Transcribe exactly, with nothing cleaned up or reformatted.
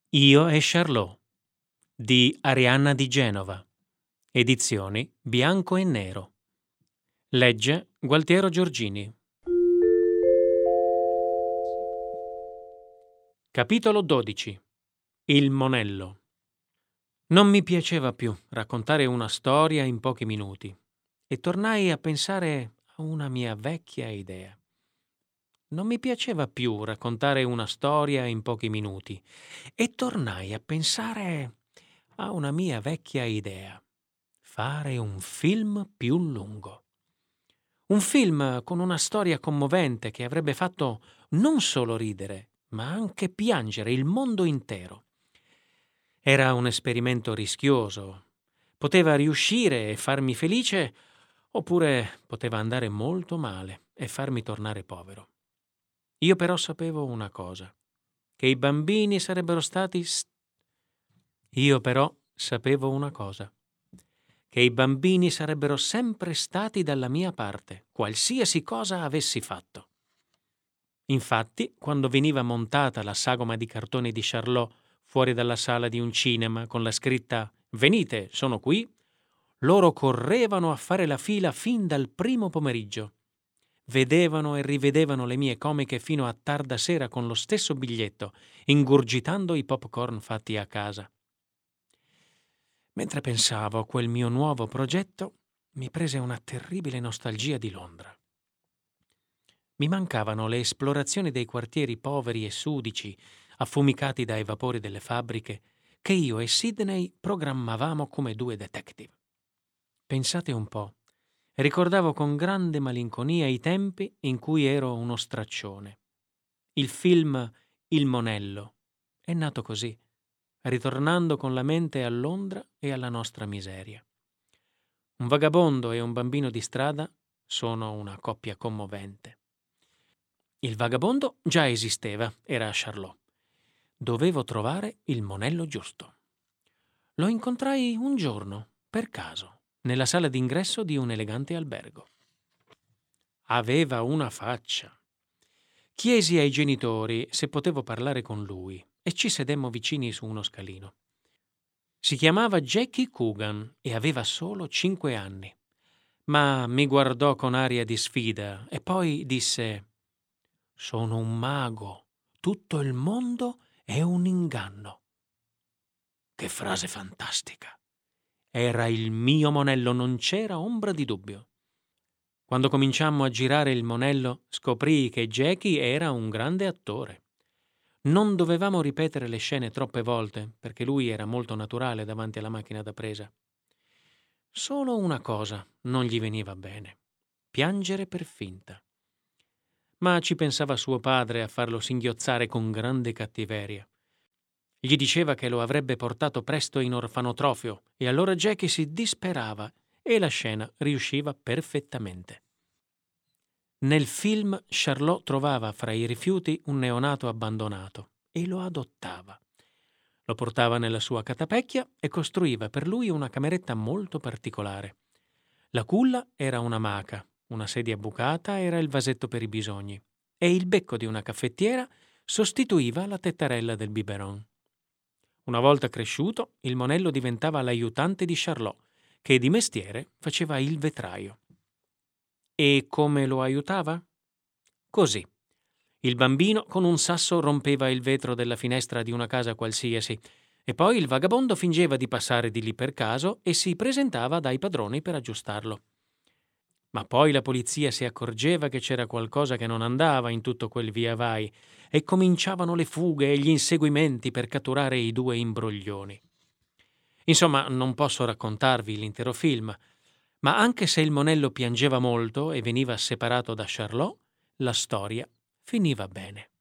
Io e Charlot di Arianna Di Genova, edizioni Bianco e Nero. Legge Gualtiero Giorgini. Capitolo dodici. Il monello. Non mi piaceva più raccontare una storia in pochi minuti e tornai a pensare a una mia vecchia idea. Non mi piaceva più raccontare una storia in pochi minuti e tornai a pensare a una mia vecchia idea: fare un film più lungo. Un film con una storia commovente che avrebbe fatto non solo ridere, ma anche piangere il mondo intero. Era un esperimento rischioso. Poteva riuscire e farmi felice, oppure poteva andare molto male e farmi tornare povero. Io però sapevo una cosa, che i bambini sarebbero stati... St- Io però sapevo una cosa, che i bambini sarebbero sempre stati dalla mia parte, qualsiasi cosa avessi fatto. Infatti, quando veniva montata la sagoma di cartone di Charlot fuori dalla sala di un cinema con la scritta «Venite, sono qui», loro correvano a fare la fila fin dal primo pomeriggio. Vedevano e rivedevano le mie comiche fino a tarda sera con lo stesso biglietto, ingurgitando i popcorn fatti a casa. Mentre pensavo a quel mio nuovo progetto, mi prese una terribile nostalgia di Londra. Mi mancavano le esplorazioni dei quartieri poveri e sudici, affumicati dai vapori delle fabbriche, che io e Sidney programmavamo come due detective. Pensate un po'. Ricordavo con grande malinconia i tempi in cui ero uno straccione. Il film Il Monello è nato così, ritornando con la mente a Londra e alla nostra miseria. Un vagabondo e un bambino di strada sono una coppia commovente. Il vagabondo già esisteva, era Charlot. Dovevo trovare il monello giusto. Lo incontrai un giorno, per caso, nella sala d'ingresso di un elegante albergo. Aveva una faccia. Chiesi ai genitori se potevo parlare con lui e ci sedemmo vicini su uno scalino. Si chiamava Jackie Coogan e aveva solo cinque anni, ma mi guardò con aria di sfida e poi disse: «Sono un mago, tutto il mondo è un inganno». Che frase fantastica! Era il mio monello, non c'era ombra di dubbio. Quando cominciammo a girare il monello, scoprii che Jackie era un grande attore. Non dovevamo ripetere le scene troppe volte, perché lui era molto naturale davanti alla macchina da presa. Solo una cosa non gli veniva bene: piangere per finta. Ma ci pensava suo padre a farlo singhiozzare con grande cattiveria. Gli diceva che lo avrebbe portato presto in orfanotrofio e allora Jackie si disperava e la scena riusciva perfettamente. Nel film Charlot trovava fra i rifiuti un neonato abbandonato e lo adottava. Lo portava nella sua catapecchia e costruiva per lui una cameretta molto particolare. La culla era una maca, una sedia bucata era il vasetto per i bisogni e il becco di una caffettiera sostituiva la tettarella del biberon. Una volta cresciuto, il monello diventava l'aiutante di Charlot, che di mestiere faceva il vetraio. E come lo aiutava? Così. Il bambino con un sasso rompeva il vetro della finestra di una casa qualsiasi e poi il vagabondo fingeva di passare di lì per caso e si presentava dai padroni per aggiustarlo. Ma poi la polizia si accorgeva che c'era qualcosa che non andava in tutto quel via vai e cominciavano le fughe e gli inseguimenti per catturare i due imbroglioni. Insomma, non posso raccontarvi l'intero film, ma anche se il monello piangeva molto e veniva separato da Charlot, la storia finiva bene.